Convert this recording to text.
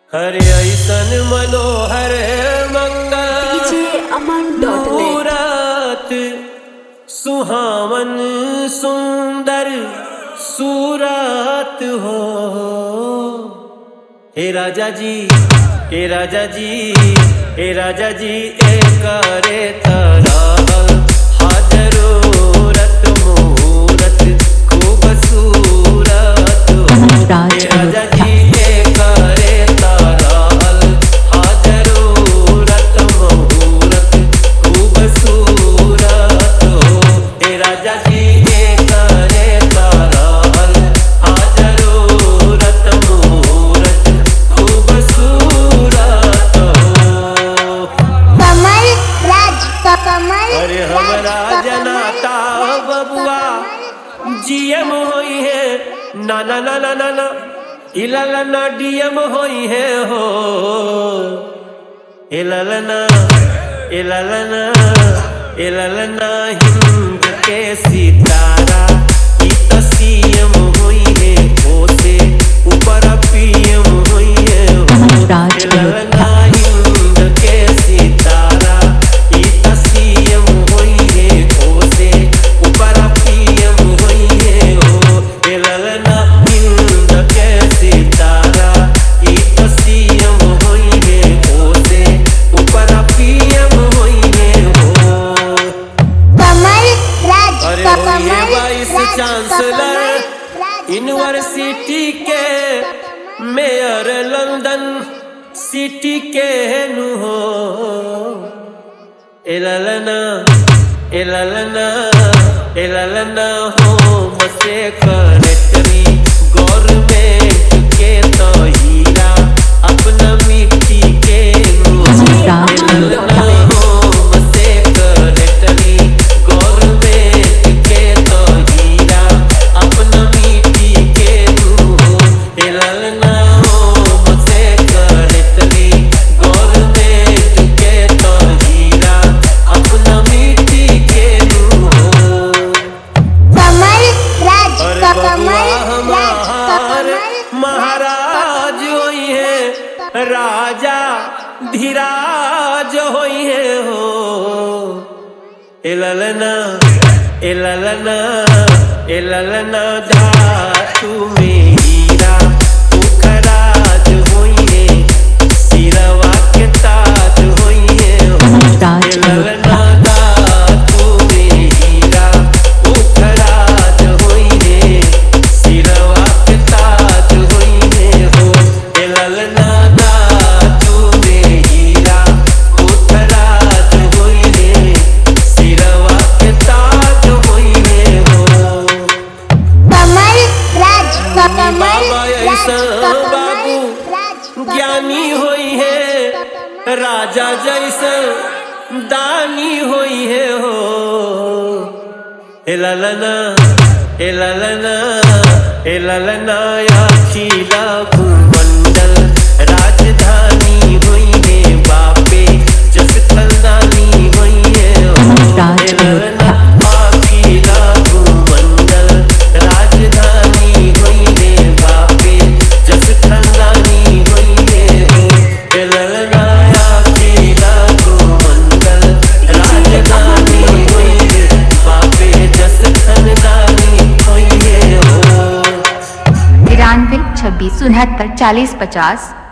हरे ऐसन मनोहर मंगल मूरत सुहावन सुंदर सूरत हो। हे राजा जी, हे राजा जी, हे राजा जी, एक रे तरह हाजरूरत मुहूर्त खूबसूरत हो। हे राजा जी एक रे तरह हाजरूरत मुहूर्त खूबसूरत हो। हे राजा जी एक रे तरह हाजरूरत मुहूर्त खूबसूरत हो। अरे हमरा जनाता बबुआ जीएम होई है ना ना ना ना ना ना इललना डीएम होई है हो। इललना इललना इललना हिंद के सितारा ई तो सीएम होई है ओ से ऊपर पीएम होई है हो। इललना हिंद के सितारा ई तो सीएम होई है ओ से ऊपर पीएम होई है हो। इललना हिंद के सितारा ई तो सीएम होई है ओ से ऊपर पीएम होई है हो। अरे होइए वाइस चांसलर यूनिवर्सिटी के मेयर लंदन सिटी के नु हो। इललना इललना इललना होम सेक्रेटरी गवर्नमेंट के तो हीरा अपना मिट्टी के नु हो। इललना होम सेक्रेटरी गवर्नमेंट के तो हीरा अपना मिट्टी के नु हो। इललना होम सेक्रेटरी गवर्नमेंट के तो हीरा अपना मिट्टी के नु हो। अरे बबुआ हमार महाराज होई है राजा धीराज होई है हो। इललना इललना इललना धातु में हीरा उखराज होई है सिरवा के ताज होई है हो। इललना धातु में हीरा उखराज होई है सिरवा के ताज होई है हो। इललना धातु में हीरा उखराज होई है सिरवा के ताज होई है हो। बाबा ऐसा बाबू ज्ञानी होई है राजा जैसा दानी होई है हो। इललना इललना इललना अखिला भूमंडल राजधानी होई है बापे जस खलदानी होई है हो। इललना अखिला भूमंडल राजधानी होई है बापे जस खलदानी होई है हो। इललना अखिला भूमंडल राजधानी होई है बापे जस खलदानी होई है हो। 93 26 69 40 50